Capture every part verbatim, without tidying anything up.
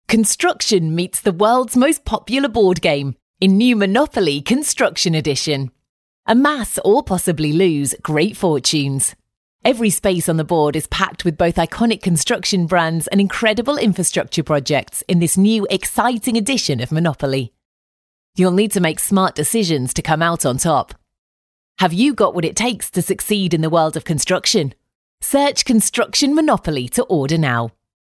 Construction meets the world's most popular board game in new Monopoly Construction Edition. Amass or possibly lose great fortunes. Every space on the board is packed with both iconic construction brands and incredible infrastructure projects in this new exciting edition of Monopoly. You'll need to make smart decisions to come out on top. Have you got what it takes to succeed in the world of construction? Search Construction Monopoly to order now.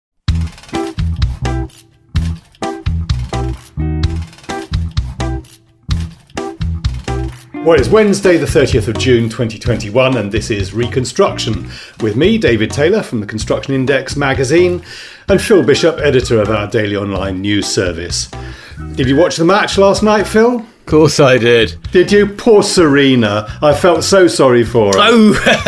Well, it's Wednesday the thirtieth of June twenty twenty-one and this is Reconstruction with me, David Taylor from the Construction Index magazine and Phil Bishop, editor of our daily online news service. Did you watch the match last night, Phil? Of course I did. Did you? Poor Serena. I felt so sorry for her. Oh!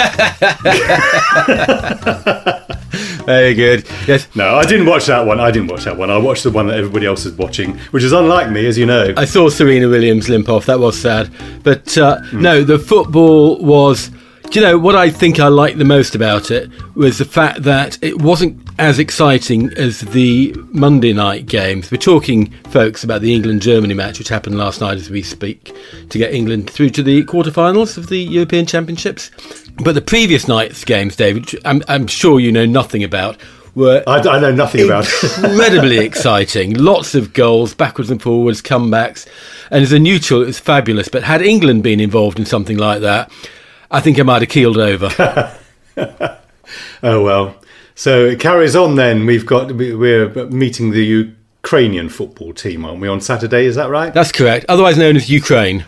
Very good. Yes. No, I didn't watch that one. I didn't watch that one. I watched the one that everybody else is watching, which is unlike me, as you know. I saw Serena Williams limp off. That was sad. But uh, mm. no, the football was... Do you know, what I think I liked the most about it was the fact that it wasn't as exciting as the Monday night games. We're talking, folks, about the England-Germany match, which happened last night as we speak, to get England through to the quarterfinals of the European Championships. But the previous night's games, David, which I'm, I'm sure you know nothing about, were I, I know nothing about incredibly exciting. Lots of goals, backwards and forwards, comebacks. And as a neutral, it was fabulous. But had England been involved in something like that, I think I might have keeled over. Oh, well. So it carries on then. We've got, we're meeting the Ukrainian football team, aren't we, on Saturday? Is that right? That's correct. Otherwise known as Ukraine.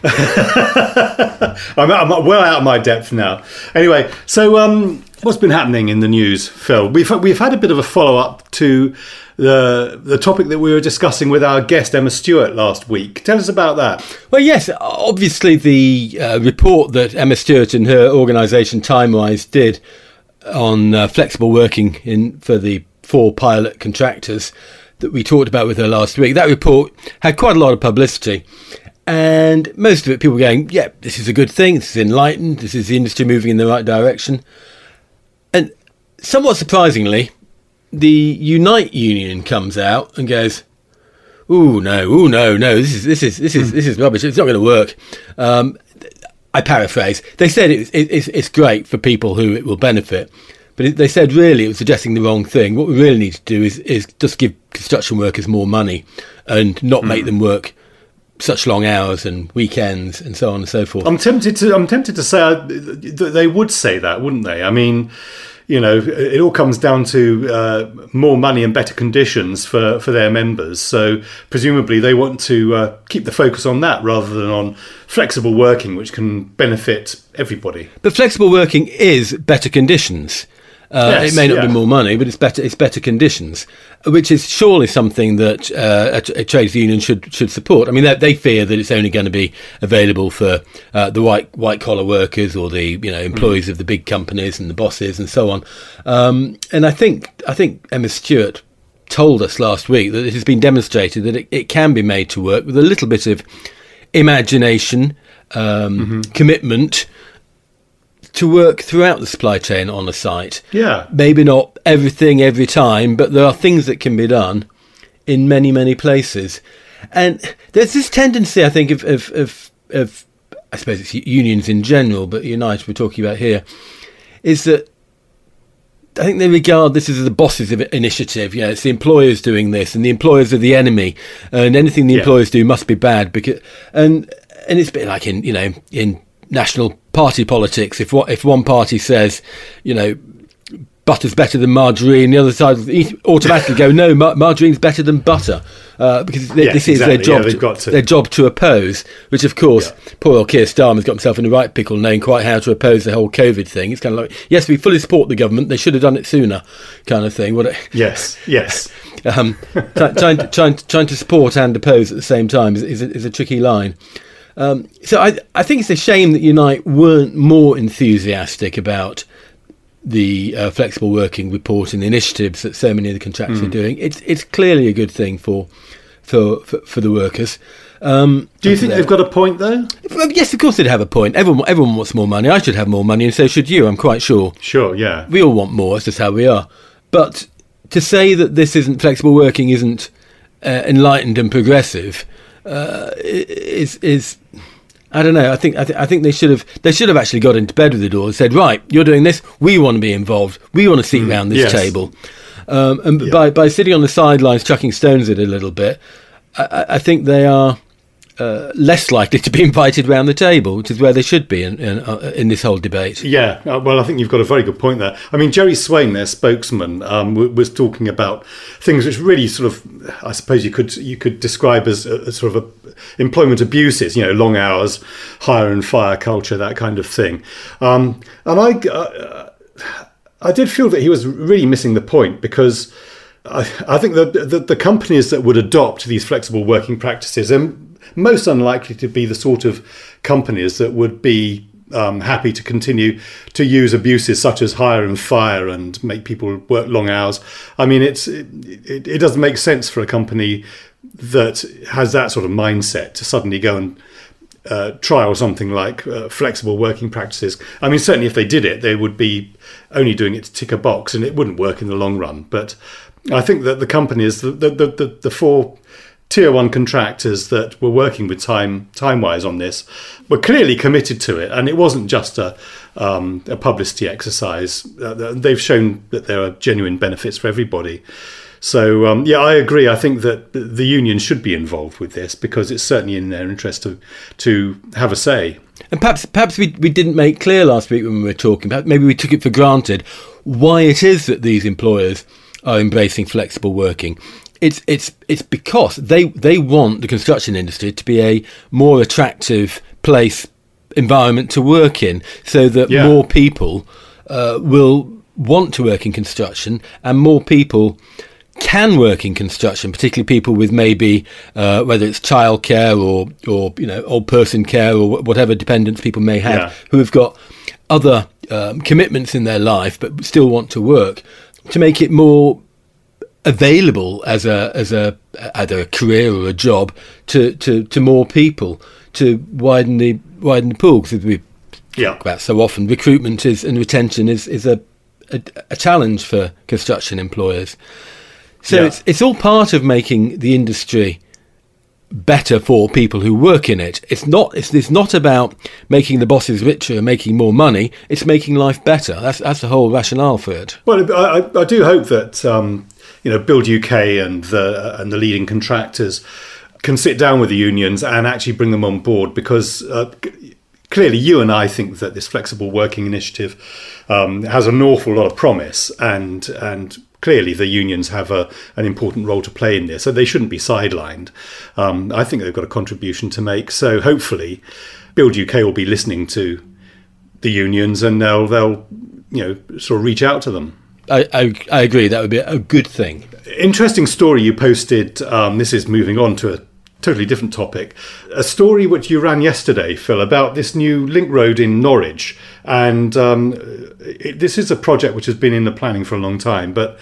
I'm, I'm well out of my depth now. Anyway, so um, what's been happening in the news, Phil? We've we've had a bit of a follow-up to the the topic that we were discussing with our guest Emma Stewart last week. Tell us about that. Well, yes, obviously the uh, report that Emma Stewart and her organisation Timewise did on uh, flexible working in for the four pilot contractors that we talked about with her last week, that report had quite a lot of publicity. And most of it, people were going, yeah, this is a good thing, this is enlightened, this is the industry moving in the right direction. And somewhat surprisingly, the Unite union comes out and goes, "Ooh, no, ooh, no, no, this is this is this is this is rubbish. It's not going to work." Um, I paraphrase. They said it, it, it's it's great for people who it will benefit, but it, they said really it was suggesting the wrong thing. What we really need to do is is just give construction workers more money and not mm. make them work such long hours and weekends and so on and so forth. I'm tempted to I'm tempted to say that they would say that, wouldn't they? I mean, you know, it all comes down to uh, more money and better conditions for, for their members. So presumably they want to uh, keep the focus on that rather than on flexible working, which can benefit everybody. But flexible working is better conditions. Uh, yes, it may not yeah. be more money, but it's better. It's better conditions, which is surely something that uh, a, a trades union should should support. I mean, they, they fear that it's only going to be available for uh, the white white collar workers or the you know employees mm. of the big companies and the bosses and so on. Um, and I think I think Emma Stewart told us last week that it has been demonstrated that it, it can be made to work with a little bit of imagination, um, mm-hmm. commitment, to work throughout the supply chain on a site. Yeah. Maybe not everything every time, but there are things that can be done in many, many places. And there's this tendency, I think, of, of, of, of I suppose it's unions in general, but Unite we're talking about here, is that I think they regard this as the boss's initiative. You know, it's the employers doing this, and the employers are the enemy, and anything the yeah. employers do must be bad. Because and and it's a bit like in you know in national party politics. If what if one party says, you know, butter's better than margarine, the other side automatically go, no, mar- margarine's better than butter, uh, because they, yes, this is exactly. their job. Yeah, to, got to. Their job to oppose. Which, of course, yeah. poor old Keir Starmer's got himself in the right pickle, knowing quite how to oppose the whole COVID thing. It's kind of like, yes, we fully support the government. They should have done it sooner, kind of thing. What? A, yes, yes. um, try, trying, to, trying, to, trying to support and oppose at the same time is, is, a, is a tricky line. Um, so I, I think it's a shame that Unite weren't more enthusiastic about the uh, flexible working report and the initiatives that so many of the contractors mm. are doing. It's it's clearly a good thing for for for, for the workers. Um, Do you think they've got a point though? Yes, of course they'd have a point. Everyone everyone wants more money. I should have more money, and so should you. I'm quite sure. Sure, yeah. We all want more. It's just how we are. But to say that this isn't flexible working isn't uh, enlightened and progressive uh, is is. I don't know. I think I, th- I think they should have they should have actually got into bed with the door and said, right, you're doing this. We want to be involved. We want to sit mm, around this yes. table. Um, and yeah. by by sitting on the sidelines, chucking stones at it a little bit, I, I think they are uh, less likely to be invited around the table, which is where they should be in in, uh, in this whole debate. Yeah, uh, well, I think you've got a very good point there. I mean, Jerry Swain, their spokesman, um, w- was talking about things which really sort of, I suppose you could you could describe as, a, as sort of a employment abuses, you know, long hours, hire and fire culture, that kind of thing. Um, and I, uh, I did feel that he was really missing the point, because I, I think that the, the companies that would adopt these flexible working practices are most unlikely to be the sort of companies that would be um, happy to continue to use abuses such as hire and fire and make people work long hours. I mean, it's it, it, it doesn't make sense for a company that has that sort of mindset to suddenly go and uh, trial something like uh, flexible working practices. I mean, certainly if they did it, they would be only doing it to tick a box, and it wouldn't work in the long run. But I think that the companies, the the the, the four tier one contractors that were working with time time-wise on this, were clearly committed to it, and it wasn't just a um, a publicity exercise. Uh, they've shown that there are genuine benefits for everybody. So, um, yeah, I agree. I think that the union should be involved with this, because it's certainly in their interest to to have a say. And perhaps perhaps we, we didn't make clear last week when we were talking, perhaps maybe we took it for granted, why it is that these employers are embracing flexible working. It's it's it's because they, they want the construction industry to be a more attractive place, environment to work in, so that yeah. more people uh, will want to work in construction, and more people can work in construction, particularly people with maybe uh, whether it's childcare or or you know old person care or whatever dependents people may have, yeah. who have got other um, commitments in their life but still want to work, to make it more available as a as a either a career or a job to, to, to more people, to widen the widen the pool, because we yeah. talk about so often recruitment is and retention is is a a, a challenge for construction employers. So yeah. it's it's all part of making the industry better for people who work in it. It's not it's, it's not about making the bosses richer and making more money. It's making life better. That's that's the whole rationale for it. Well, I, I do hope that um, you know Build U K and the and the leading contractors can sit down with the unions and actually bring them on board, because uh, clearly you and I think that this flexible working initiative um, has an awful lot of promise, and and. Clearly, the unions have a, an important role to play in this, so they shouldn't be sidelined. Um, I think they've got a contribution to make. So hopefully, Build U K will be listening to the unions, and they'll they'll you know sort of reach out to them. I I, I agree. That would be a good thing. Interesting story you posted. Um, this is moving on to a totally different topic. A story which you ran yesterday, Phil, about this new link road in Norwich. And um, it, this is a project which has been in the planning for a long time, but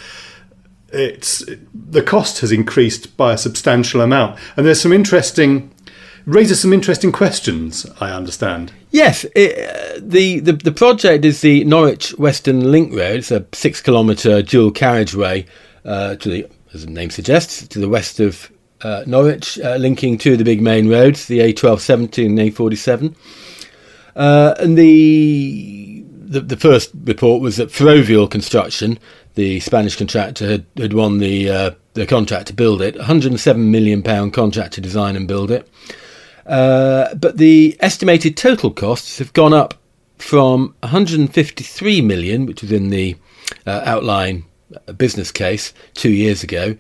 it's the cost has increased by a substantial amount. And there's some interesting, raises some interesting questions, I understand. Yes, it, uh, the, the, the project is the Norwich Western Link Road. It's a six kilometre dual carriageway uh, to the, as the name suggests, to the west of Uh, Norwich, uh, linking two of the big main roads, the A twelve seventy and A forty-seven. Uh, and the, the the first report was that Ferrovial Construction, the Spanish contractor, had, had won the uh, the contract to build it, one hundred seven million pounds contract to design and build it. Uh, but the estimated total costs have gone up from one hundred fifty-three million pounds, which was in the uh, outline business case two years ago,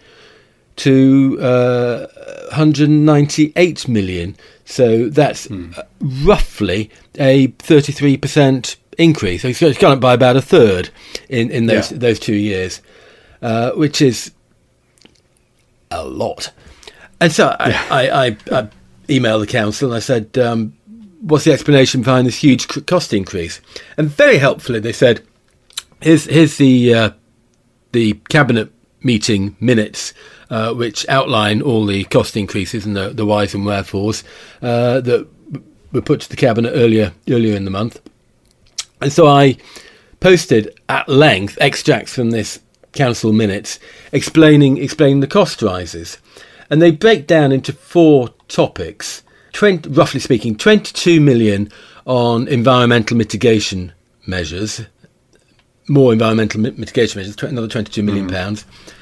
to uh, one hundred ninety-eight million. So that's hmm. roughly a thirty-three percent increase. So it's gone up by about a third in, in those yeah. those two years, uh, which is a lot. And so I, yeah. I, I, I emailed the council and I said, um, what's the explanation behind this huge cost increase? And very helpfully they said, here's, here's the, uh, the cabinet meeting minutes, Uh, which outline all the cost increases and the, the whys and wherefores uh, that were put to the cabinet earlier earlier in the month. And so I posted at length extracts from this council minutes explaining explaining the cost rises. And they break down into four topics, twenty, roughly speaking, twenty-two million on environmental mitigation measures, more environmental mitigation measures, another twenty-two million pounds.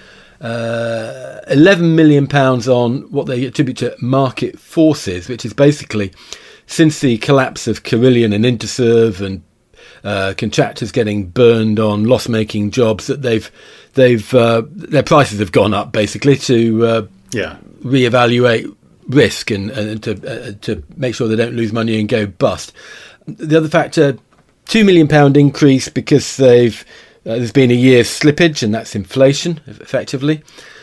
Uh, eleven million pounds on what they attribute to market forces, which is basically since the collapse of Carillion and Interserve and uh, contractors getting burned on loss-making jobs, that they've they've uh, their prices have gone up basically to uh, yeah. reevaluate risk and, and to uh, to make sure they don't lose money and go bust. The other factor, two million pound increase because they've Uh, there's been a year's slippage, and that's inflation, effectively.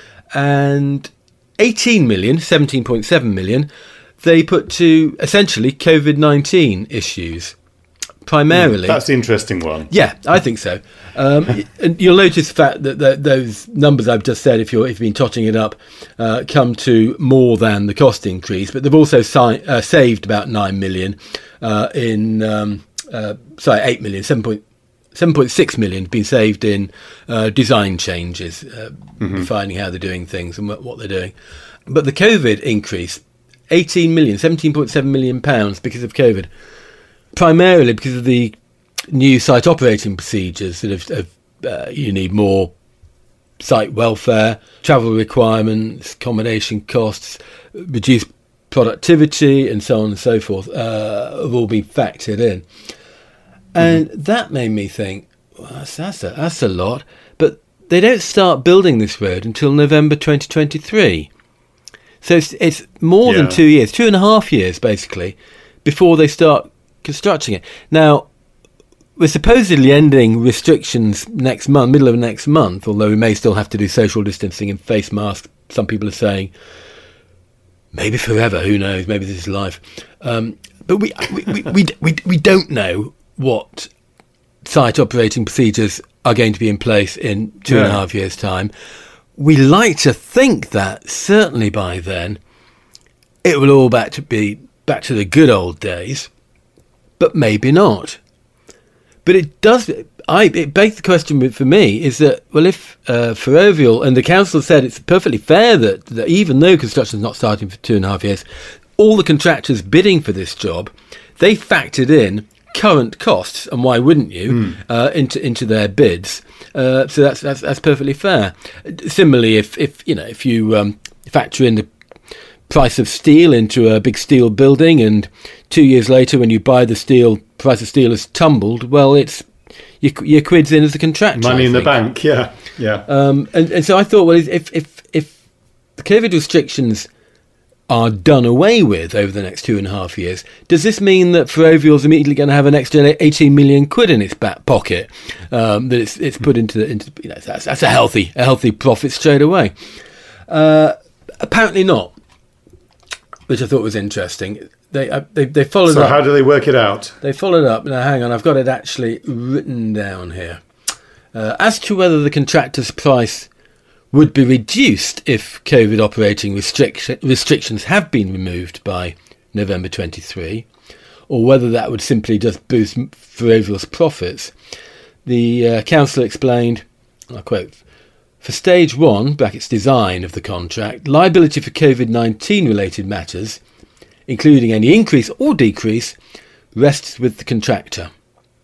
And eighteen million, seventeen point seven million, they put to essentially COVID nineteen issues, primarily. Mm, that's the interesting one. Yeah, I think so. Um, and you'll notice the fact that the, those numbers I've just said, if, you're, if you've been totting it up, uh, come to more than the cost increase. But they've also si- uh, saved about nine million uh, in, um, uh, sorry, eight million, seven point seven point six million been saved in uh, design changes, uh, mm-hmm. defining how they're doing things and what, what they're doing. But the COVID increase, eighteen million, seventeen point seven million pounds because of COVID, primarily because of the new site operating procedures that have, have uh, you need more site welfare, travel requirements, accommodation costs, reduced productivity, and so on and so forth, uh, have all been factored in. And mm-hmm. that made me think, well, that's, that's, a, that's a lot. But they don't start building this road until November twenty twenty-three. So it's, it's more yeah. than two years, two and a half years, basically, before they start constructing it. Now, we're supposedly ending restrictions next month, middle of next month, although we may still have to do social distancing and face masks. Some people are saying, maybe forever, who knows, maybe this is life. Um, but we we, we, we, we, we don't know what site operating procedures are going to be in place in two yeah. and a half years' time. We like to think that certainly by then it will all back to be back to the good old days, but maybe not. But it does. I it begs the question for me is that, well, if uh, Ferrovial and the council said it's perfectly fair that, that even though construction is not starting for two and a half years, all the contractors bidding for this job, they factored in current costs, and why wouldn't you, mm. uh, into into their bids? Uh, so that's, that's that's perfectly fair. Similarly, if if you know if you um, factor in the price of steel into a big steel building, and two years later when you buy the steel, price of steel has tumbled, well, it's your, your quid's in as a contractor. Money in the bank, yeah, yeah. Um, and and so I thought, well, if if if the COVID restrictions are done away with over the next two and a half years, does this mean that Ferrovial's immediately going to have an extra eighteen million quid in its back pocket um, that it's it's put into the, into you know that's, that's a healthy a healthy profit straight away? Uh, apparently not, which I thought was interesting. They uh, they they followed so up. So how do they work it out? They followed up. Now hang on, I've got it actually written down here. Uh, as to whether the contractor's price would be reduced if COVID operating restric- restrictions have been removed by November twenty-three, or whether that would simply just boost Ferrovial's profits. The uh, council explained, I quote, for stage one, brackets design of the contract, liability for COVID nineteen related matters, including any increase or decrease, rests with the contractor.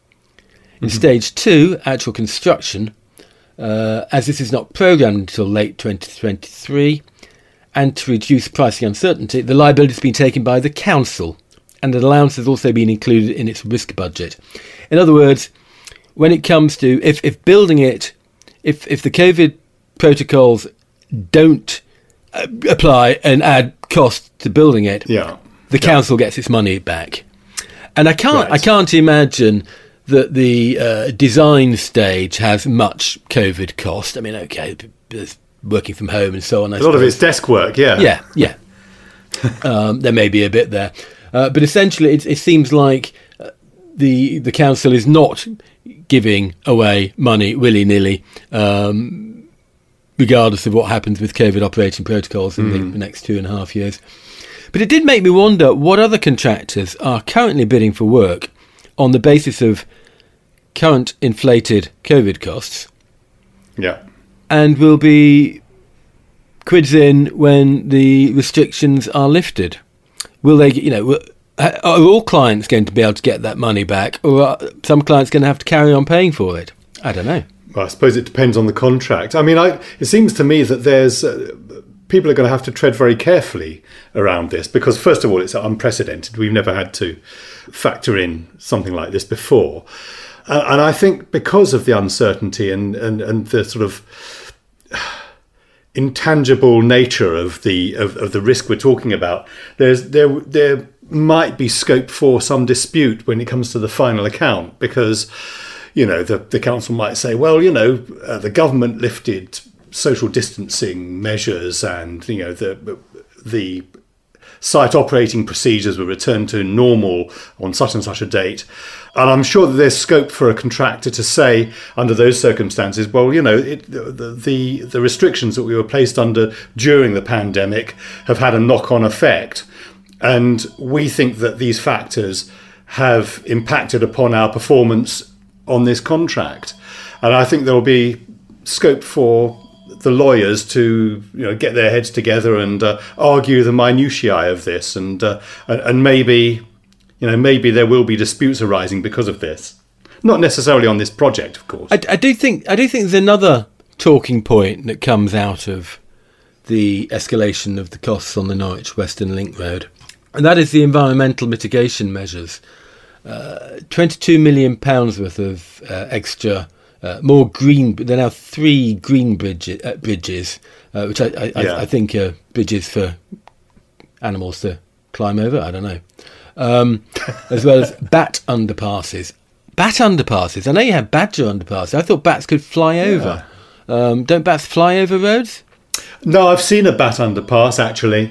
In mm-hmm. stage two, actual construction, Uh, as this is not programmed until late twenty twenty-three, and to reduce pricing uncertainty, the liability has been taken by the council, and an allowance has also been included in its risk budget. In other words, when it comes to if, if building it, if if the COVID protocols don't uh, apply and add cost to building it, yeah. the yeah. council gets its money back. And I can't right. I can't imagine that the uh, design stage has much COVID cost. I mean, okay, there's working from home and so on. I a lot suppose. of it's desk work, yeah. Yeah, yeah. um, there may be a bit there. Uh, but essentially, it, it seems like uh, the the council is not giving away money willy-nilly, um, regardless of what happens with COVID operating protocols in mm. the next two and a half years. But it did make me wonder what other contractors are currently bidding for work on the basis of current inflated COVID costs, yeah, and will be quids in when the restrictions are lifted? Will they, you know, are all clients going to be able to get that money back, or are some clients going to have to carry on paying for it? I don't know. Well, I suppose it depends on the contract. I mean, I, it seems to me that there's uh, people are going to have to tread very carefully around this because, first of all, it's unprecedented. We've never had to factor in something like this before. Uh, and I think because of the uncertainty and, and, and the sort of intangible nature of the of, of the risk we're talking about, there's there there might be scope for some dispute when it comes to the final account because, you know, the, the council might say, well, you know, uh, the government lifted social distancing measures and, you know, the the site operating procedures were returned to normal on such and such a date. And I'm sure that there's scope for a contractor to say, under those circumstances, well, you know, it, the, the the restrictions that we were placed under during the pandemic have had a knock-on effect. And we think that these factors have impacted upon our performance on this contract. And I think there'll be scope for the lawyers to, you know, get their heads together and uh, argue the minutiae of this, and, uh, and and maybe, you know, maybe there will be disputes arising because of this. Not necessarily on this project, of course. I, I do think I do think there's another talking point that comes out of the escalation of the costs on the Norwich Western Link Road, and that is the environmental mitigation measures. Uh, twenty-two million pounds worth of uh, extra. Uh, more green. There are now three green bridge, uh, bridges, uh, which I, I, yeah. I, I think are bridges for animals to climb over. I don't know, um, as well as bat underpasses. Bat underpasses. I know you have badger underpasses. I thought bats could fly over. Yeah. Um, don't bats fly over roads? No, I've seen a bat underpass actually.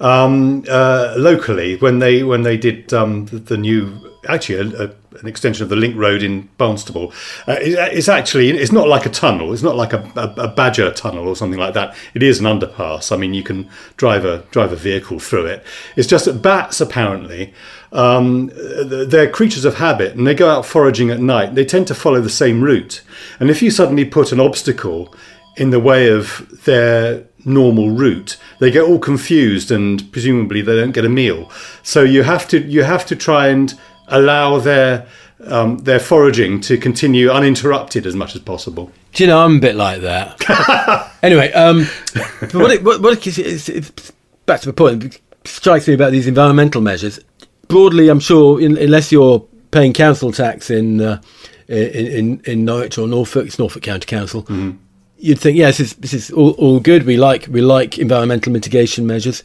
Um, uh, locally, when they when they did um, the, the new, actually a, a, an extension of the Link Road in Barnstaple, uh, it, it's actually it's not like a tunnel. It's not like a, a, a badger tunnel or something like that. It is an underpass. I mean, you can drive a drive a vehicle through it. It's just that bats apparently um, they're creatures of habit, and they go out foraging at night. They tend to follow the same route, and if you suddenly put an obstacle in the way of their normal route, they get all confused and presumably they don't get a meal. So you have to you have to try and allow their um, their foraging to continue uninterrupted as much as possible. Do you know, I'm a bit like that. Anyway, um, but what it, what, what it, it's, it's back to the point. It strikes me about these environmental measures. Broadly, I'm sure, in, unless you're paying council tax in uh, in, in in Norwich or Norfolk, it's Norfolk County Council. Mm-hmm. You'd think, yes, this is, this is all, all good. We like we like environmental mitigation measures,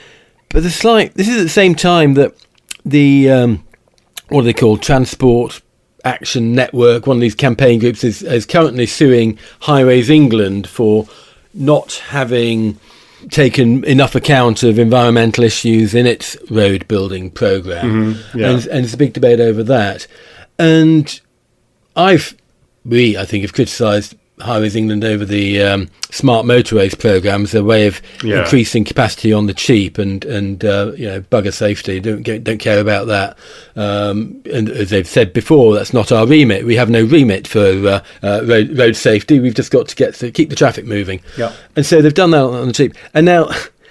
but the slight. This is at the same time that the um, what are they called? Transport Action Network. One of these campaign groups is, is currently suing Highways England for not having taken enough account of environmental issues in its road building programme, mm-hmm, yeah. and, and it's a big debate over that. And I've we I think have criticised Highways England over the um, smart motorways programme as a way of yeah. increasing capacity on the cheap and and uh, you know, bugger safety. Don't get, don't care about that. Um, and as they've said before, that's not our remit. We have no remit for uh, uh, road, road safety. We've just got to get to keep the traffic moving. Yeah. And so they've done that on the cheap. And now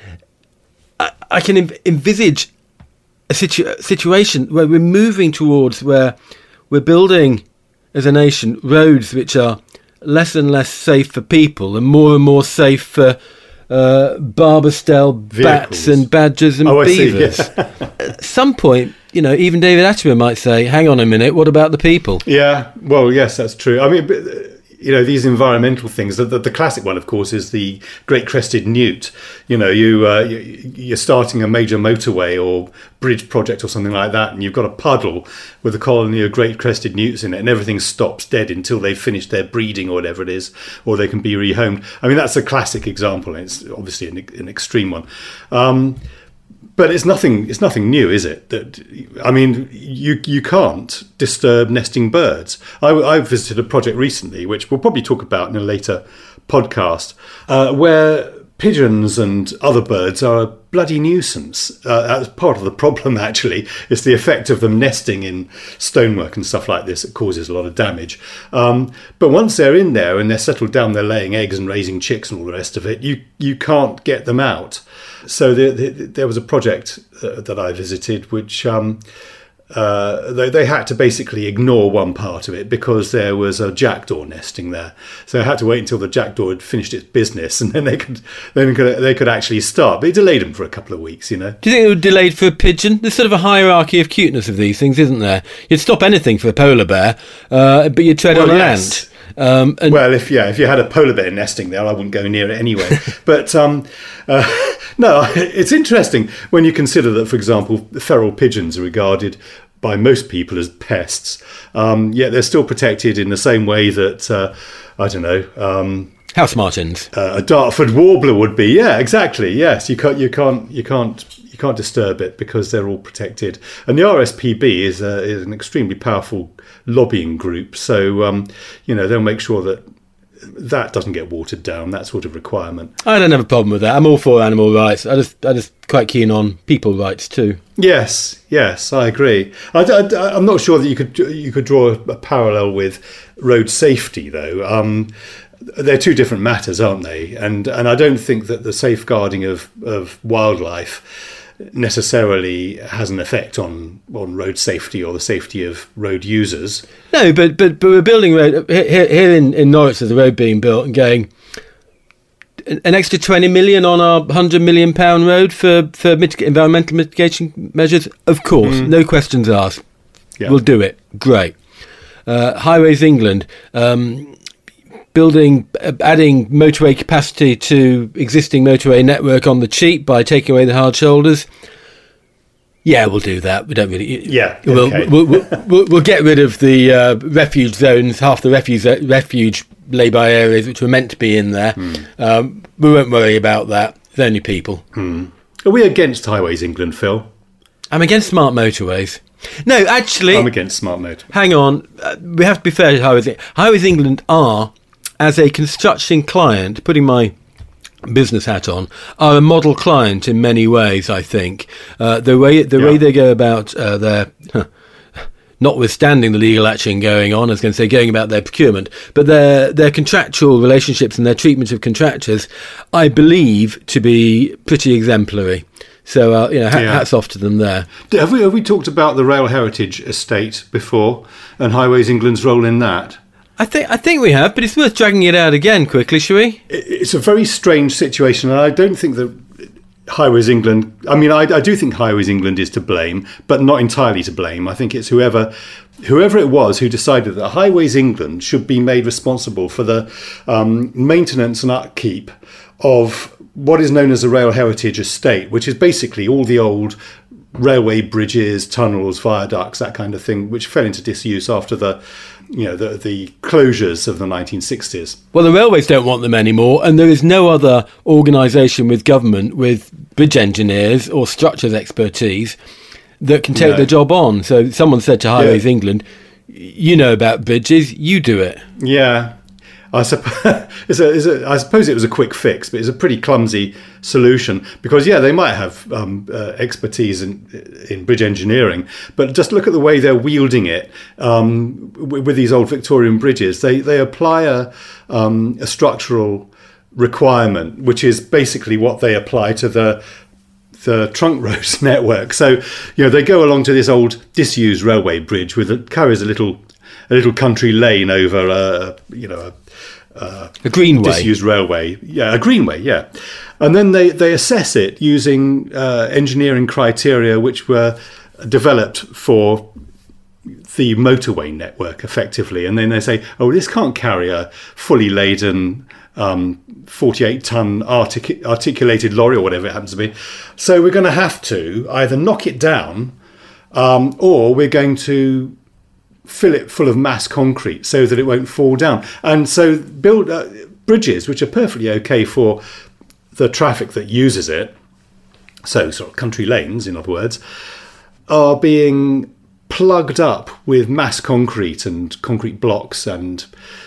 I, I can env- envisage a situ- situation where we're moving towards where we're building as a nation roads which are less and less safe for people and more and more safe for uh, Barbastell bats and badgers and oh, beavers. I see, yes. At some point, you know, even David Attenborough might say, hang on a minute, what about the people? Yeah, well, yes, that's true. I mean, you know, these environmental things, the, the, the classic one, of course, is the Great Crested Newt. You know, you, uh, you, you're starting a major motorway or bridge project or something like that, and you've got a puddle with a colony of Great Crested Newts in it, and everything stops dead until they've finished their breeding or whatever it is, or they can be rehomed. I mean, that's a classic example, and it's obviously an, an extreme one. Um, But it's nothing. It's nothing new, is it? That I mean, you you can't disturb nesting birds. I, I visited a project recently, which we'll probably talk about in a later podcast, uh, where pigeons and other birds are a bloody nuisance. Uh, that's part of the problem, actually. It's the effect of them nesting in stonework and stuff like this that causes a lot of damage. Um, but once they're in there and they're settled down, they're laying eggs and raising chicks and all the rest of it, you, you can't get them out. So the, the, there was a project uh, that I visited which... Um, Uh, they, they had to basically ignore one part of it because there was a jackdaw nesting there. So they had to wait until the jackdaw had finished its business, and then they could then could, they could actually start. But it delayed them for a couple of weeks, you know. Do you think it was delayed for a pigeon? There's sort of a hierarchy of cuteness of these things, isn't there? You'd stop anything for a polar bear, uh, but you'd tread well, on yes. land. Um, and well, if yeah, if you had a polar bear nesting there, I wouldn't go near it anyway. But um, uh, no, it's interesting when you consider that, for example, feral pigeons are regarded by most people as pests. Um, yet they're still protected in the same way that uh, I don't know. Um, House martins. Uh, a Dartford warbler would be. Yeah, exactly. Yes, you can't, you can't, you can't, you can't disturb it because they're all protected. And the R S P B is, uh, is an extremely powerful lobbying group. So um, you know, they'll make sure that that doesn't get watered down. That sort of requirement. I don't have a problem with that. I'm all for animal rights. I just, I just quite keen on people rights too. Yes, yes, I agree. I, I, I'm not sure that you could you could draw a parallel with road safety, though. Um, they're two different matters, aren't they? And and I don't think that the safeguarding of, of wildlife necessarily has an effect on, on road safety or the safety of road users. No, but but, but we're building road here, here in, in Norwich. There's a road being built and going an extra twenty million on our one hundred million pound road for for mitig- environmental mitigation measures. Of course, mm. no questions asked. Yeah. We'll do it. Great. Uh, Highways England. Um, Building, uh, adding motorway capacity to existing motorway network on the cheap by taking away the hard shoulders. Yeah, we'll do that. We don't really. Yeah, we'll okay. we'll, we'll, we'll, we'll get rid of the uh, refuge zones, half the refuge refuge lay-by areas which were meant to be in there. Mm. Um, we won't worry about that. They're only people. Mm. Are we against Highways England, Phil? I'm against smart motorways. No, actually, I'm against smart motorways. Hang on, uh, we have to be fair to Highways. Highways England are, as a construction client, putting my business hat on, are a model client in many ways. I think uh, the way the yeah. way they go about uh, their, huh, notwithstanding the legal action going on, I was going to say going about their procurement, but their their contractual relationships and their treatment of contractors, I believe to be pretty exemplary. So uh, you know, ha- yeah. hats off to them there. Have we have we talked about the Rail Heritage Estate before and Highways England's role in that? I think I think we have, but it's worth dragging it out again quickly, shall we? It's a very strange situation, and I don't think that Highways England... I mean, I, I do think Highways England is to blame, but not entirely to blame. I think it's whoever whoever it was who decided that Highways England should be made responsible for the um, maintenance and upkeep of what is known as the Rail Heritage Estate, which is basically all the old railway bridges, tunnels, viaducts, that kind of thing, which fell into disuse after the... you know, the the closures of the nineteen sixties. Well, the railways don't want them anymore, and there is no other organisation with government with bridge engineers or structures expertise that can take no. the job on. So someone said to Highways yeah. England, you know about bridges, you do it. Yeah. I suppose, it's a, it's a, I suppose it was a quick fix, but it's a pretty clumsy solution because, yeah, they might have um, uh, expertise in, in bridge engineering, but just look at the way they're wielding it um, w- with these old Victorian bridges. They they apply a, um, a structural requirement, which is basically what they apply to the the trunk roads network. So, you know, they go along to this old disused railway bridge with it carries a little a little country lane over a you know a, Uh, a greenway, disused railway, yeah, a greenway, yeah, and then they, they assess it using uh, engineering criteria which were developed for the motorway network, effectively, and then they say, oh, this can't carry a fully laden um, forty-eight ton artic- articulated lorry or whatever it happens to be, so we're going to have to either knock it down um, or we're going to fill it full of mass concrete so that it won't fall down. And so build uh, bridges, which are perfectly okay for the traffic that uses it, so sort of country lanes, in other words, are being plugged up with mass concrete and concrete blocks and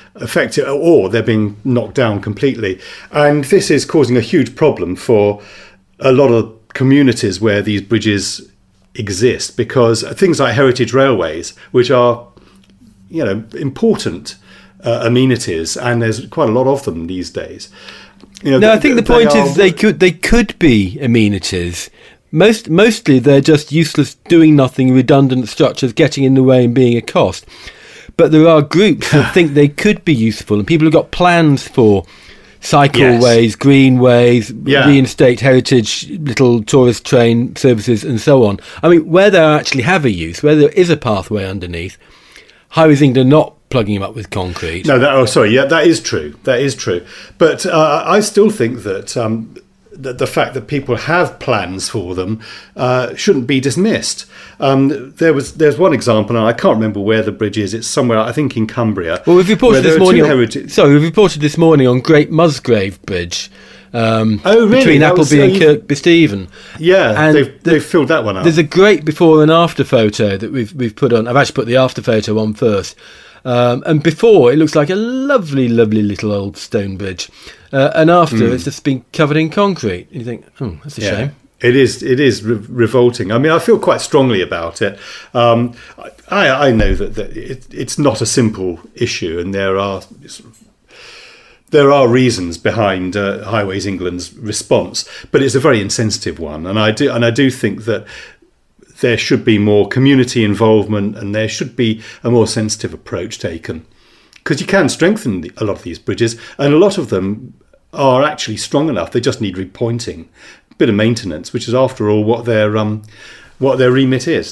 affected, or they're being knocked down completely. And this is causing a huge problem for a lot of communities where these bridges exist, because things like heritage railways, which are, you know, important uh, amenities, and there's quite a lot of them these days. You know, no, th- I think the they point are, is they could they could be amenities. Most mostly they're just useless, doing nothing, redundant structures getting in the way and being a cost. But there are groups that think they could be useful, and people have got plans for cycleways, yes. greenways, yeah. reinstate heritage little tourist train services and so on. I mean, where they actually have a use, where there is a pathway underneath, Highways England are not plugging them up with concrete. No, that, oh, sorry, yeah, that is true. That is true. But uh, I still think that um, the, the fact that people have plans for them uh, shouldn't be dismissed. Um, there was there's one example, and I can't remember where the bridge is. It's somewhere, I think, in Cumbria. Well, we've reported this morning. On, heritage- sorry, we've reported this morning on Great Musgrave Bridge. Um, oh, really? Between that Appleby was, and uh, Kirkby Stephen. Yeah, and they've, they've filled that one up. There's a great before and after photo that we've we've put on. I've actually put the after photo on first. Um, and before, it looks like a lovely, lovely little old stone bridge. Uh, and after, mm. it's just been covered in concrete. And you think, oh, that's a yeah. shame. It is. It is re- revolting. I mean, I feel quite strongly about it. Um, I, I know that, that it, it's not a simple issue, and there are there are reasons behind uh, Highways England's response, but it's a very insensitive one, and I do and I do think that there should be more community involvement, and there should be a more sensitive approach taken, because you can strengthen the, a lot of these bridges, and a lot of them are actually strong enough. They just need repointing, a bit of maintenance, which is, after all, what their um, what their remit is.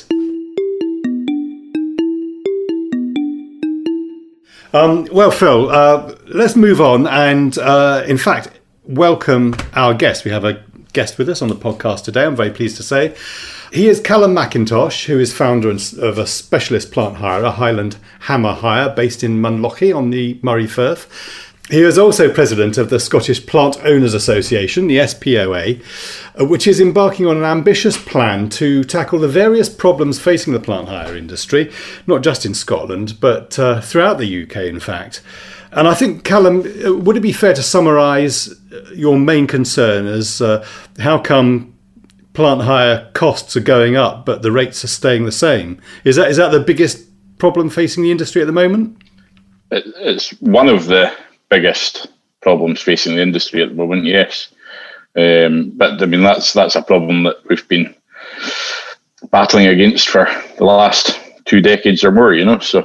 Um, well, Phil, uh, let's move on, and uh, in fact, welcome our guest. We have a guest with us on the podcast today, I'm very pleased to say. He is Callum McIntosh, who is founder of a specialist plant hirer, Highland Hammer Hire, based in Munlochy on the Murray Firth. He is also president of the Scottish Plant Owners Association, the S P O A, which is embarking on an ambitious plan to tackle the various problems facing the plant hire industry, not just in Scotland, but uh, throughout the U K, in fact. And I think, Callum, would it be fair to summarise your main concern as uh, how come plant hire costs are going up, but the rates are staying the same? Is that is that the biggest problem facing the industry at the moment? It's one of the biggest problems facing the industry at the moment, yes. Um, but I mean, that's that's a problem that we've been battling against for the last two decades or more, you know. So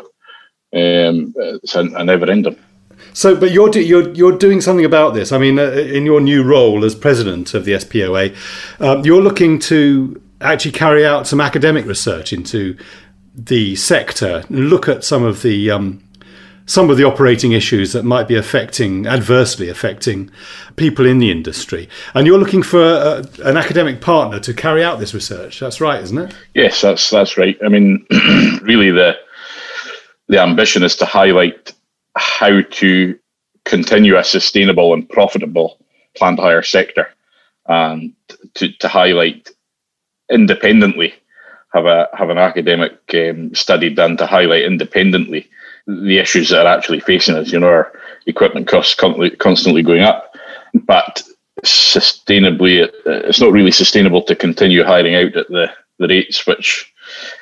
um, it's a, a never-ending. So, but you're do, you're you're doing something about this. I mean, uh, in your new role as president of the S P O A, um, you're looking to actually carry out some academic research into the sector and look at some of the um, some of the operating issues that might be affecting adversely affecting people in the industry. And you're looking for a, an academic partner to carry out this research. That's right, isn't it? Yes, that's that's right. I mean, really, the the ambition is to highlight how to continue a sustainable and profitable plant hire sector, and to, to highlight independently, have a have an academic um, study done to highlight independently the issues that are actually facing us. You know, our equipment costs constantly, constantly going up, but sustainably, it's not really sustainable to continue hiring out at the, the rates which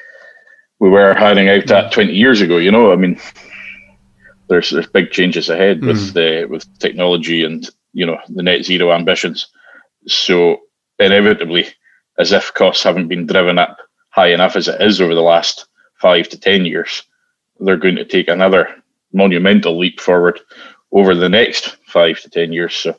we were hiring out at twenty years ago. You know, I mean, There's there's big changes ahead mm. with the with technology and, you know, the net zero ambitions. So inevitably, as if costs haven't been driven up high enough as it is over the last five to ten years, they're going to take another monumental leap forward over the next five to ten years. So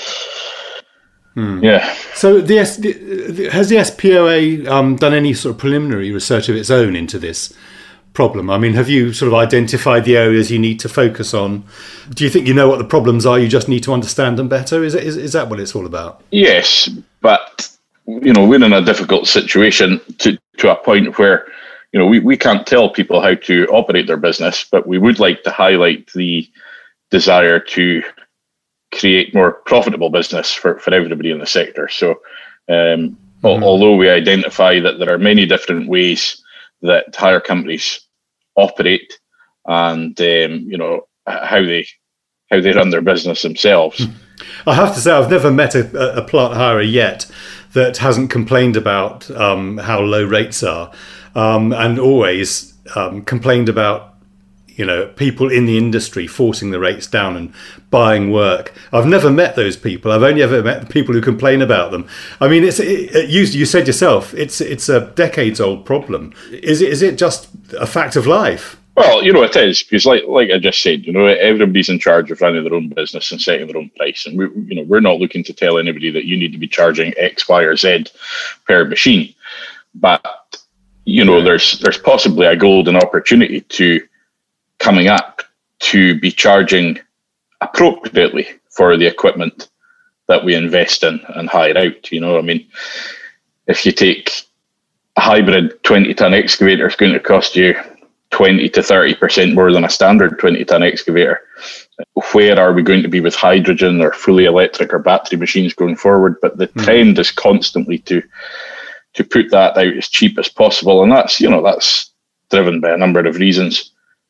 mm. yeah. So the, the has the S P O A um, done any sort of preliminary research of its own into this problem? I mean, have you sort of identified the areas you need to focus on? Do you think you know what the problems are? You just need to understand them better? Is, it, is, is that what it's all about? Yes, but, you know, we're in a difficult situation to, to a point where, you know, we, we can't tell people how to operate their business, but we would like to highlight the desire to create more profitable business for, for everybody in the sector. So um, mm-hmm. although we identify that there are many different ways that hire companies operate, and um, you know, how they how they run their business themselves. I have to say, I've never met a, a plant hirer yet that hasn't complained about um, how low rates are, um, and always um, complained about, you know, people in the industry forcing the rates down and buying work. I've never met those people. I've only ever met the people who complain about them. I mean, it's it, it, you, you said yourself, it's it's a decades old problem. Is it is it just a fact of life? Well, you know, it is, because like like I just said, you know, everybody's in charge of running their own business and setting their own price. And, we, you know, we're not looking to tell anybody that you need to be charging X, Y, or Z per machine. But, you know, yeah. there's there's possibly a golden opportunity to coming up to be charging appropriately for the equipment that we invest in and hire out. You know, I mean, if you take a hybrid twenty-ton excavator, it's going to cost you twenty to thirty percent more than a standard twenty-ton excavator. Where are we going to be with hydrogen or fully electric or battery machines going forward? But the mm. trend is constantly to to put that out as cheap as possible, and that's, you know, that's driven by a number of reasons.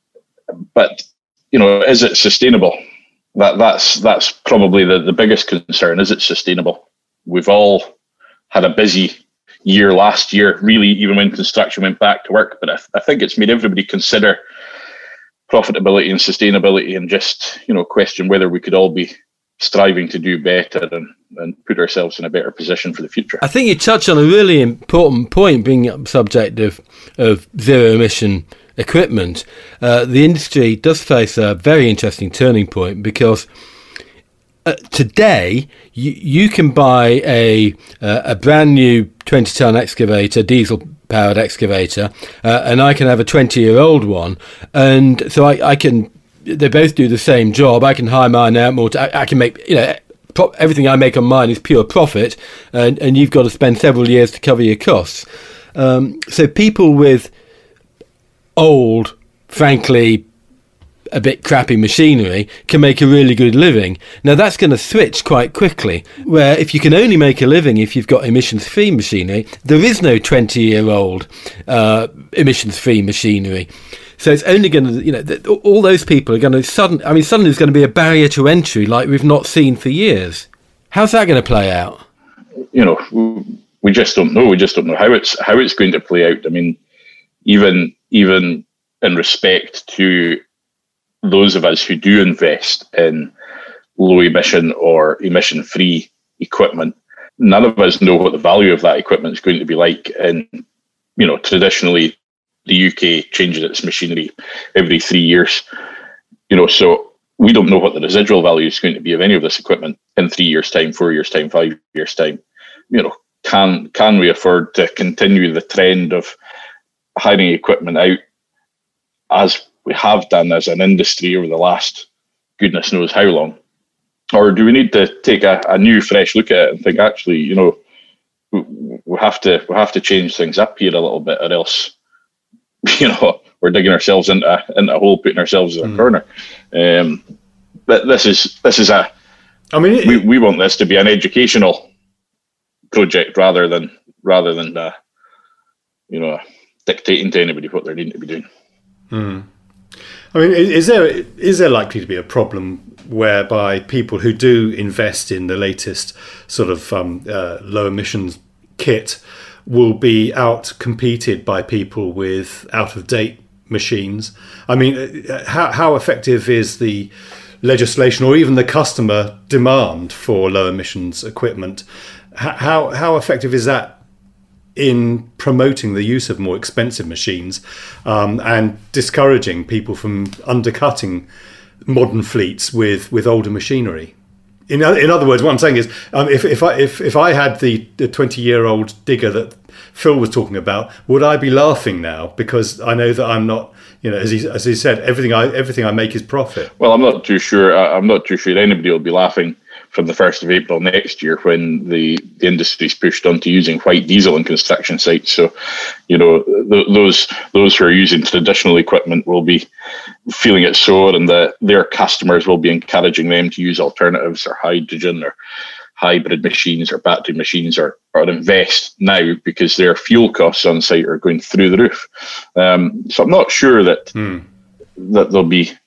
But, you know, is it sustainable? That that's that's probably the, the biggest concern. Is it sustainable? We've all had a busy year last year, really, even when construction went back to work. But I, I think it's made everybody consider profitability and sustainability, and just, you know, question whether we could all be striving to do better and, and put ourselves in a better position for the future. I think you touched on a really important point, being a subject of, of zero emission equipment. Uh, the industry does face a very interesting turning point, because uh, today you, you can buy a uh, a brand new twenty ton excavator, diesel powered excavator, uh, and I can have a twenty year old one, and so I, I can they both do the same job. I can hire mine out more. To, I, I can make, you know, pro- everything I make on mine is pure profit, and, and you've got to spend several years to cover your costs. Um, so people with old, frankly, a bit crappy machinery can make a really good living. Now that's going to switch quite quickly, where if you can only make a living if you've got emissions-free machinery, there is no twenty-year-old uh, emissions-free machinery. So it's only going to, you know, th- all those people are going to sudden. I mean, suddenly there's going to be a barrier to entry like we've not seen for years. How's that going to play out? You know, we just don't know. We just don't know how it's how it's going to play out. I mean, even even in respect to those of us who do invest in low emission or emission free equipment, none of us know what the value of that equipment is going to be like. And, you know, traditionally the U K changes its machinery every three years, you know, so we don't know what the residual value is going to be of any of this equipment in three years' time, four years' time, five years' time. You know, can can we afford to continue the trend of hiring equipment out as we have done as an industry over the last goodness knows how long? Or do we need to take a, a new, fresh look at it and think, actually, you know, we, we have to we have to change things up here a little bit, or else, you know, we're digging ourselves into a, into a hole, putting ourselves in a mm. corner. Um, but this is this is a. I mean, it, we we want this to be an educational project rather than rather than uh, you know, dictating to anybody what they need to be doing. Mm. I mean, is there is there likely to be a problem whereby people who do invest in the latest sort of um, uh, low emissions kit will be out competed by people with out of date machines? I mean, how how effective is the legislation or even the customer demand for low emissions equipment? How how effective is that in promoting the use of more expensive machines um, and discouraging people from undercutting modern fleets with, with older machinery? In in other words, what I'm saying is, um, if if I if, if I had the the twenty year old digger that Phil was talking about, would I be laughing now because I know that I'm not, you know, as he as he said, everything I everything I make is profit. Well, I'm not too sure. I'm not too sure anybody will be laughing from the first of April next year when the, the industry's pushed onto using white diesel in construction sites. So, you know, th- those those who are using traditional equipment will be feeling it sore, and the, their customers will be encouraging them to use alternatives or hydrogen or hybrid machines or battery machines, or, or invest now because their fuel costs on site are going through the roof. Um, so I'm not sure that hmm. that there'll be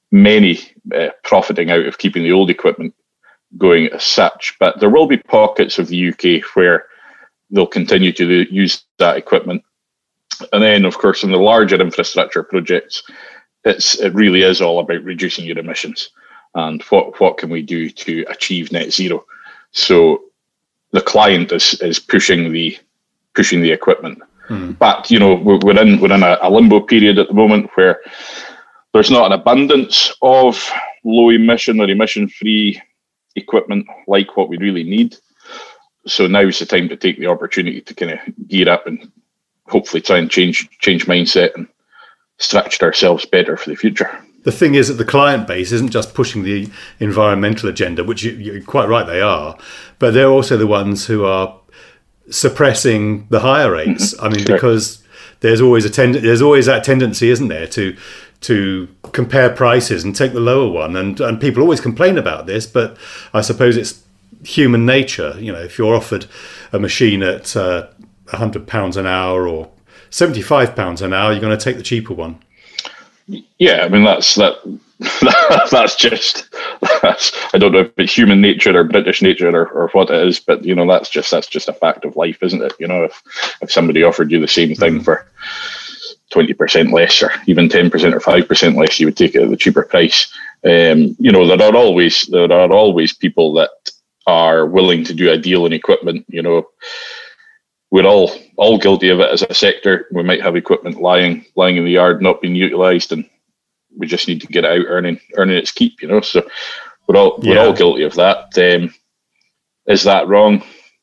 many uh, profiting out of keeping the old equipment going as such. But there will be pockets of the U K where they'll continue to use that equipment. And then, of course, in the larger infrastructure projects, it's it really is all about reducing your emissions and what, what can we do to achieve net zero. So the client is is pushing the pushing the equipment. Hmm. But you know, we're, we're in we're in a, a limbo period at the moment where there's not an abundance of low emission or emission free equipment like what we really need. So now's the time to take the opportunity to kind of gear up and hopefully try and change change mindset and structure ourselves better for the future. The thing is that the client base isn't just pushing the environmental agenda, which you, you're quite right they are, but they're also the ones who are suppressing the higher rates. Mm-hmm. I mean, sure. Because there's always a tend- there's always that tendency, isn't there, to to compare prices and take the lower one, and and people always complain about this, but I suppose it's human nature. You know, if you're offered a machine at uh, one hundred pounds an hour or seventy-five pounds an hour, you're going to take the cheaper one. Yeah, I mean, that's that. That's just, that's, I don't know if it's human nature or British nature or, or what it is, but, you know, that's just that's just a fact of life, isn't it? You know, if, if somebody offered you the same thing for twenty percent less or even ten percent or five percent less, you would take it at the cheaper price. Um, you know, there are always there are always people that are willing to do a deal in equipment. You know, we're all all guilty of it as a sector. We might have equipment lying lying in the yard, not being utilised, and we just need to get it out earning earning its keep. You know, so we're all yeah. we're all guilty of that. Um, is that wrong?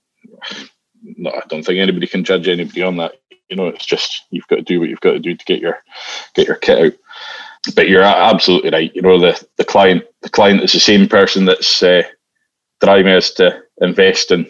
No, I don't think anybody can judge anybody on that. You know, it's just you've got to do what you've got to do to get your get your kit out. But you're absolutely right. You know, the the client the client is the same person that's uh, driving us to invest in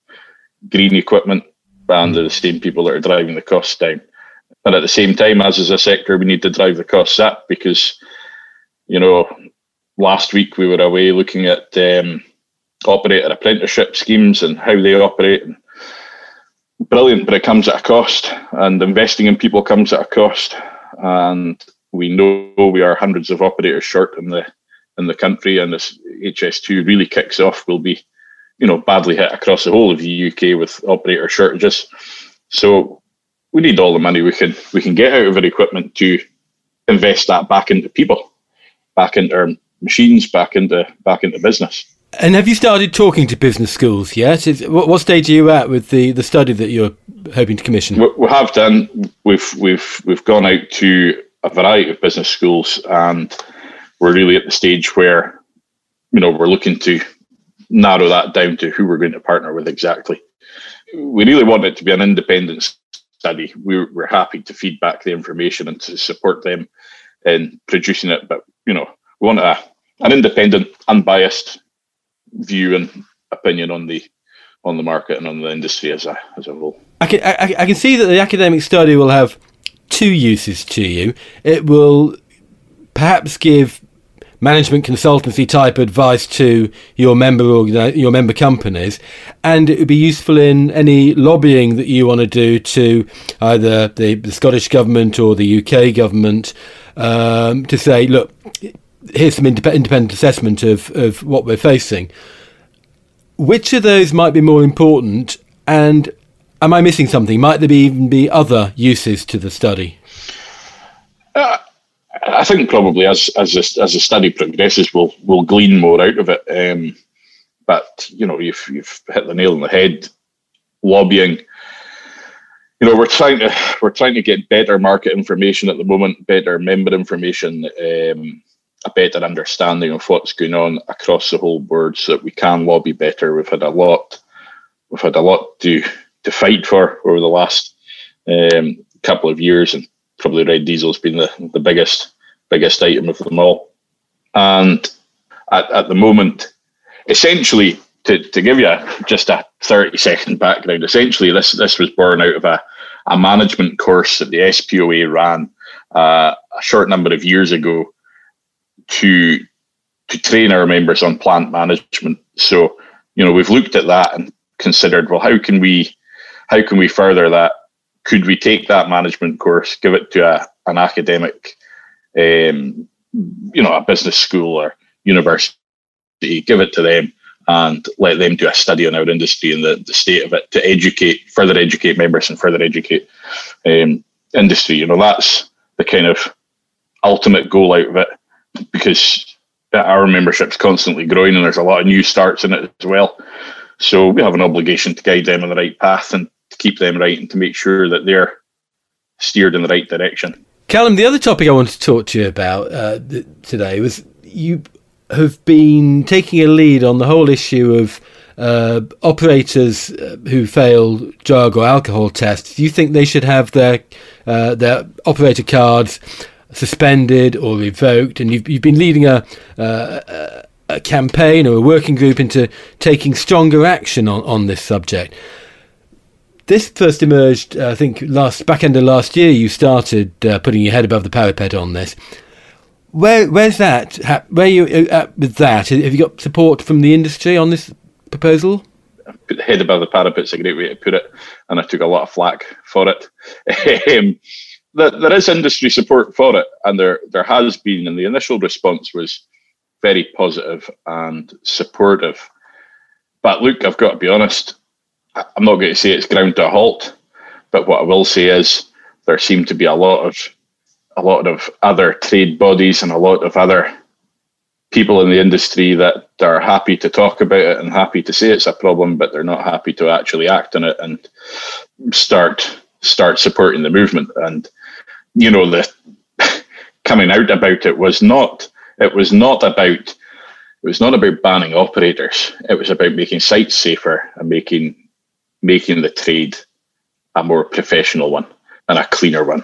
green equipment, and they're the same people that are driving the costs down. And at the same time, as as a sector, we need to drive the costs up because, you know, last week we were away looking at um, operator apprenticeship schemes and how they operate. And brilliant, but it comes at a cost, and investing in people comes at a cost. And we know we are hundreds of operators short in the in the country, and this H S two really kicks off. We'll be, you know, badly hit across the whole of the U K with operator shortages. So we need all the money we can we can get out of our equipment to invest that back into people, back into our machines, back into back into business. And have you started talking to business schools yet? Is, what, what stage are you at with the, the study that you're hoping to commission? We, we have done. We've we've we've gone out to a variety of business schools, and we're really at the stage where, you know, we're looking to narrow that down to who we're going to partner with exactly. We really want it to be an independent study. We're, we're happy to feed back the information and to support them in producing it, but, you know, we want a, an independent, unbiased view and opinion on the on the market and on the industry as a as a whole. I can I, I can see that the academic study will have two uses to you. It will perhaps give management consultancy type advice to your member organi- your member companies, and it would be useful in any lobbying that you want to do to either the, the Scottish government or the U K government um, to say, look, here's some indep- independent assessment of, of what we're facing. Which of those might be more important, and am I missing something? Might there be, even be other uses to the study? Uh, I think probably as as this, as the study progresses, we'll we'll glean more out of it. Um, but you know, you've you've hit the nail on the head. Lobbying. You know, we're trying to we're trying to get better market information at the moment, better member information, um, a better understanding of what's going on across the whole board, so that we can lobby better. We've had a lot, we've had a lot to to fight for over the last um, couple of years, and probably red diesel's been the, the biggest biggest item of them all. And at, at the moment, essentially, to, to give you a, just a thirty second background, essentially this this was born out of a, a management course that the S P O A ran uh, a short number of years ago to to train our members on plant management. So, you know, we've looked at that and considered, well, how can we how can we further that? Could we take that management course, give it to a, an academic um, you know, a business school or university, give it to them and let them do a study on our industry and the, the state of it to educate, further educate members and further educate um, industry. You know, that's the kind of ultimate goal out of it, because our membership's constantly growing and there's a lot of new starts in it as well. So we have an obligation to guide them on the right path and to keep them right and to make sure that they're steered in the right direction. Callum, the other topic I wanted to talk to you about uh, th- today was you have been taking a lead on the whole issue of uh, operators uh, who fail drug or alcohol tests. Do you think they should have their uh, their operator cards suspended or revoked? And you've you've been leading a, uh, a campaign or a working group into taking stronger action on, on this subject. This first emerged, uh, I think, last back end of last year. You started uh, putting your head above the parapet on this. Where where's that? Where are you at with that? Have you got support from the industry on this proposal? Put the head above the parapet is a great way to put it, and I took a lot of flack for it. um, there, there is industry support for it, and there there has been, and the initial response was very positive and supportive. But look, I've got to be honest, I'm not going to say it's ground to a halt, but what I will say is there seem to be a lot of a lot of other trade bodies and a lot of other people in the industry that are happy to talk about it and happy to say it's a problem, but they're not happy to actually act on it and start start supporting the movement. And you know, the coming out about it was not it was not about it was not about banning operators. It was about making sites safer and making making the trade a more professional one and a cleaner one.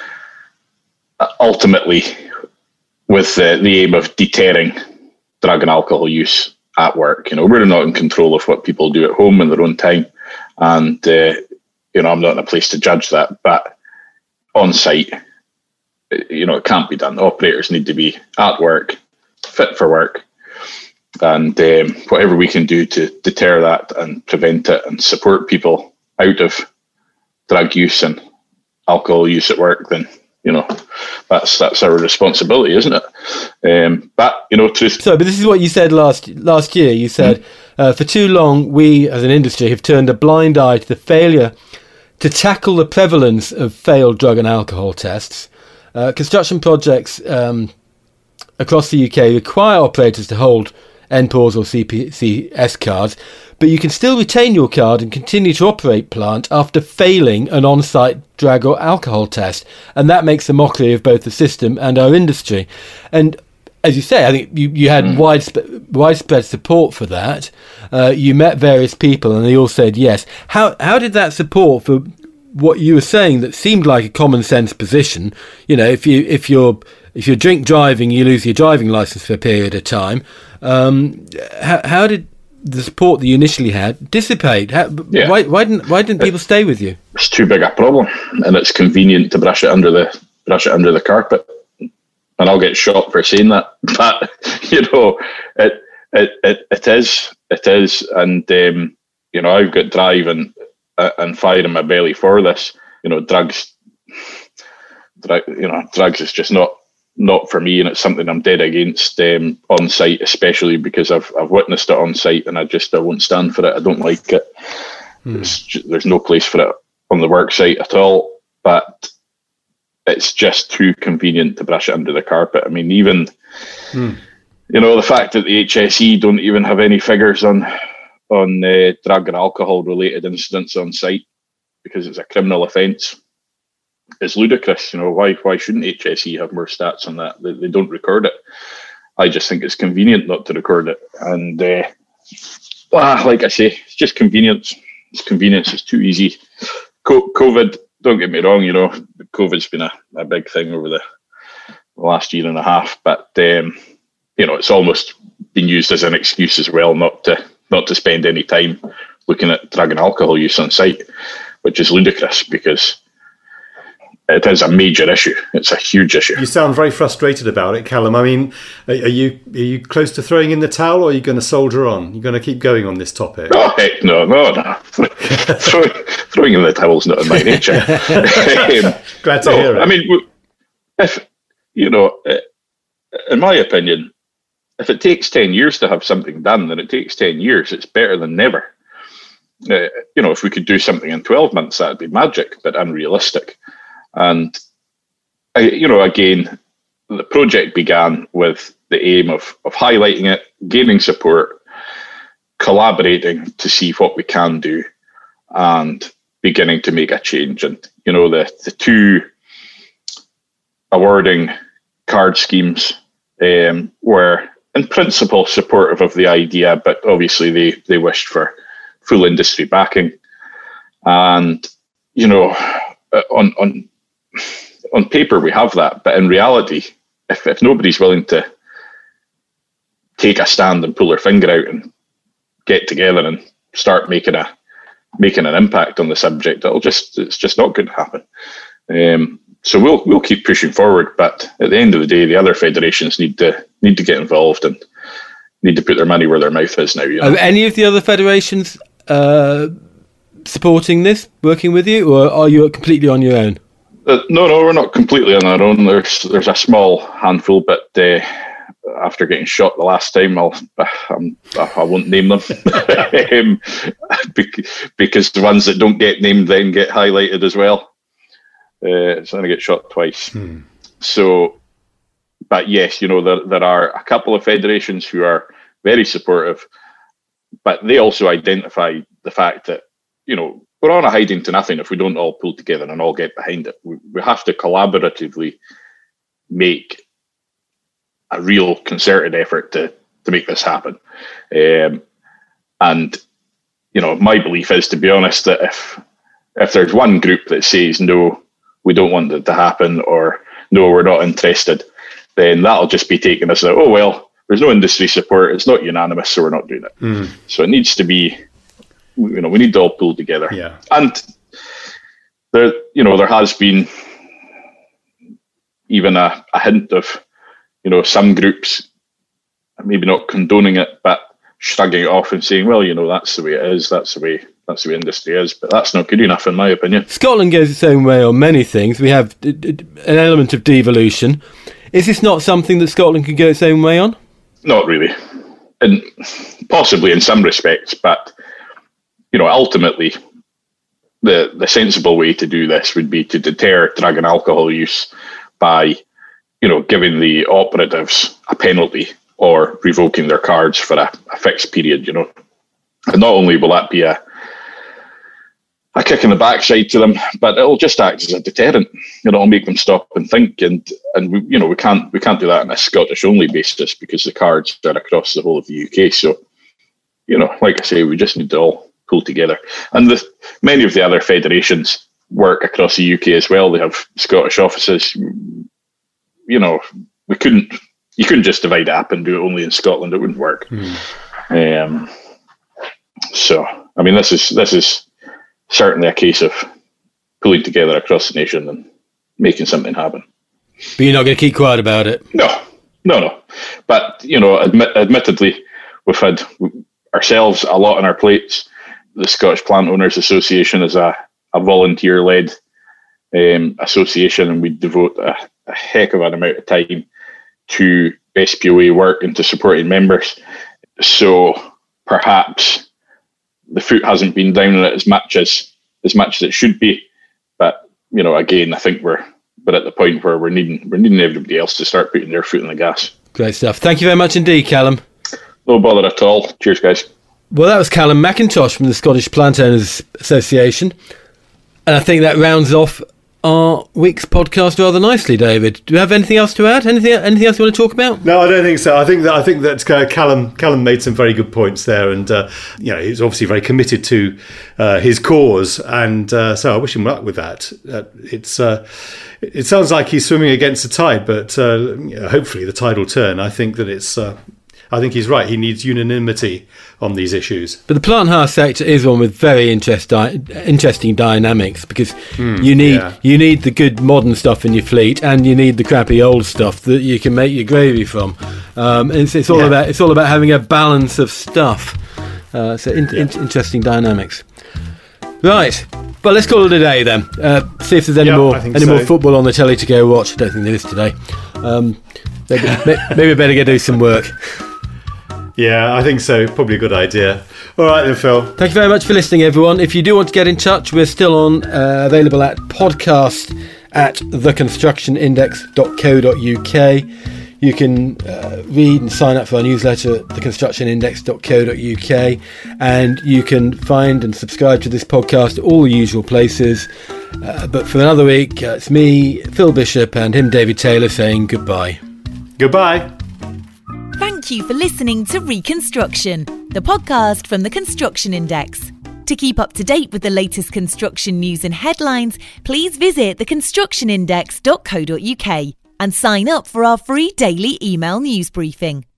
Uh, ultimately, with the, the aim of deterring drug and alcohol use at work. You know, we're not in control of what people do at home in their own time, and uh, you know, I'm not in a place to judge that. But on site, you know, it can't be done. Operators need to be at work, fit for work, and um, whatever we can do to deter that and prevent it and support people out of drug use and alcohol use at work, then you know, that's that's our responsibility, isn't it? Um, but you know, truth. So, but this is what you said last last year. You said mm-hmm. uh, for too long we, as an industry, have turned a blind eye to the failure to tackle the prevalence of failed drug and alcohol tests. Uh, construction projects um, across the U K require operators to hold N P A W S or C P C S cards, but you can still retain your card and continue to operate plant after failing an on-site drug or alcohol test, and that makes a mockery of both the system and our industry. And as you say, I think you, you had mm. widespread, widespread support for that. Uh, you met various people and they all said yes. How how did that support for what you were saying that seemed like a common sense position? You know, if you if you're if you're drink driving, you lose your driving license for a period of time. Um, how, how did the support that you initially had dissipate? How, yeah. Why why didn't why didn't people stay with you? It's too big a problem, and it's convenient to brush it under the brush it under the carpet. And I'll get shot for saying that, but you know, it it it, it is it is, and um, you know, I've got drive and uh, and fire in my belly for this. You know, drugs, drug, you know, drugs is just not not for me, and it's something I'm dead against um, on site, especially because I've I've witnessed it on site, and I just I won't stand for it. I don't like it. Hmm. Just, there's no place for it on the work site at all, but it's just too convenient to brush it under the carpet. I mean, even, hmm. you know, the fact that the H S E don't even have any figures on on uh, drug and alcohol related incidents on site because it's a criminal offence is ludicrous. You know, why why shouldn't H S E have more stats on that? They, they don't record it. I just think it's convenient not to record it. And uh, ah, like I say, it's just convenience. It's convenience. It's too easy. Co- COVID. Don't get me wrong, you know, COVID's been a, a big thing over the, the last year and a half, but um, you know, it's almost been used as an excuse as well not to not to spend any time looking at drug and alcohol use on site, which is ludicrous because it is a major issue. It's a huge issue. You sound very frustrated about it, Callum. I mean, are you are you close to throwing in the towel, or are you going to soldier on? You're going to keep going on this topic? Oh, heck no, no, no. throwing, throwing in the towel's not in my nature. um, Glad to no, hear it. I mean, if, you know, in my opinion, if it takes ten years to have something done, then it takes ten years. It's better than never. Uh, you know, if we could do something in twelve months, that'd be magic, but unrealistic. And, I, you know, again, the project began with the aim of, of highlighting it, gaining support, collaborating to see what we can do, and beginning to make a change. And, you know, the, the two awarding card schemes um, were in principle supportive of the idea, but obviously they, they wished for full industry backing. And, you know, on on on paper we have that, but in reality, if, if nobody's willing to take a stand and pull their finger out and get together and start making a making an impact on the subject, it'll just it's just not going to happen. Um, so we'll we'll keep pushing forward, but at the end of the day, the other federations need to need to get involved and need to put their money where their mouth is now. You know? Are any of the other federations uh, supporting this, working with you, or are you completely on your own? Uh, no, no, we're not completely on our own. There's there's a small handful, but uh, after getting shot the last time, I'll I'm, I won't name them um, because the ones that don't get named then get highlighted as well. Uh, it's going to get shot twice. Hmm. So, but yes, you know, there there are a couple of federations who are very supportive, but they also identify the fact that, you know, we're on a hiding to nothing if we don't all pull together and all get behind it. We, we have to collaboratively make a real concerted effort to, to make this happen. Um, and, you know, my belief is, to be honest, that if if there's one group that says, no, we don't want it to happen, or no, we're not interested, then that'll just be taken as, a, oh, well, there's no industry support, it's not unanimous, so we're not doing it. Mm. So it needs to be, you know, we need to all pull together. Yeah. And there, you know, there has been even a, a hint of, you know, some groups maybe not condoning it, but shrugging it off and saying, well, you know, that's the way it is, that's the way that's the way industry is, but that's not good enough in my opinion. Scotland goes its own way on many things. We have an element of devolution. Is this not something that Scotland could go its own way on? Not really. And possibly in some respects, but, you know, ultimately the the sensible way to do this would be to deter drug and alcohol use by, you know, giving the operatives a penalty or revoking their cards for a, a fixed period, you know. And not only will that be a a kick in the backside to them, but it'll just act as a deterrent. It'll make them stop and think, and and we, you know, we can't we can't do that on a Scottish only basis because the cards are across the whole of the U K. So, you know, like I say, we just need to all pull together. And the, many of the other federations work across the U K as well. They have Scottish offices. You know, we couldn't you couldn't just divide it up and do it only in Scotland. It wouldn't work. Mm. Um, so, I mean, this is this is. certainly a case of pulling together across the nation and making something happen. But you're not going to keep quiet about it? No, no, no. But, you know, admit, admittedly, we've had ourselves a lot on our plates. The Scottish Plant Owners Association is a, a volunteer-led um, association, and we devote a, a heck of an amount of time to S P O A work and to supporting members. So perhaps the foot hasn't been down on it as much as as much as it should be, but you know, again, I think we're we're at the point where we're needing we're needing everybody else to start putting their foot on the gas. Great stuff. Thank you very much indeed, Callum. No bother at all. Cheers, guys. Well, that was Callum McIntosh from the Scottish Plant Owners Association, and I think that rounds off our week's podcast rather nicely, David. Do you have anything else to add? Anything anything else you want to talk about? No, I don't think so. I think that I think that uh, Callum Callum made some very good points there, and uh, you know, he's obviously very committed to uh, his cause, and uh, so I wish him luck with that. Uh, it's uh, it sounds like he's swimming against the tide, but uh, you know, hopefully the tide will turn. I think that it's. Uh, I think he's right. He needs unanimity on these issues. But the plant hire sector is one with very interest di- interesting dynamics, because mm, you need yeah. you need the good modern stuff in your fleet, and you need the crappy old stuff that you can make your gravy from. Um, it's, it's all yeah. about it's all about having a balance of stuff. Uh, so in, yeah. in, interesting dynamics. Right. Well, let's call it a day then. Uh, see if there's any yep, more any so. more football on the telly to go watch. I don't think there is today. Um, maybe, maybe we better go do some work. Yeah, I think so. Probably a good idea. All right then, Phil. Thank you very much for listening, everyone. If you do want to get in touch, we're still on, uh, available at podcast at the construction index dot co dot uk. You can uh, read and sign up for our newsletter at the construction index dot co dot uk, and you can find and subscribe to this podcast at all the usual places. Uh, but for another week, uh, it's me, Phil Bishop, and him, David Taylor, saying goodbye. Goodbye. Thank you for listening to Reconstruction, the podcast from the Construction Index. To keep up to date with the latest construction news and headlines, please visit the construction index dot co dot uk and sign up for our free daily email news briefing.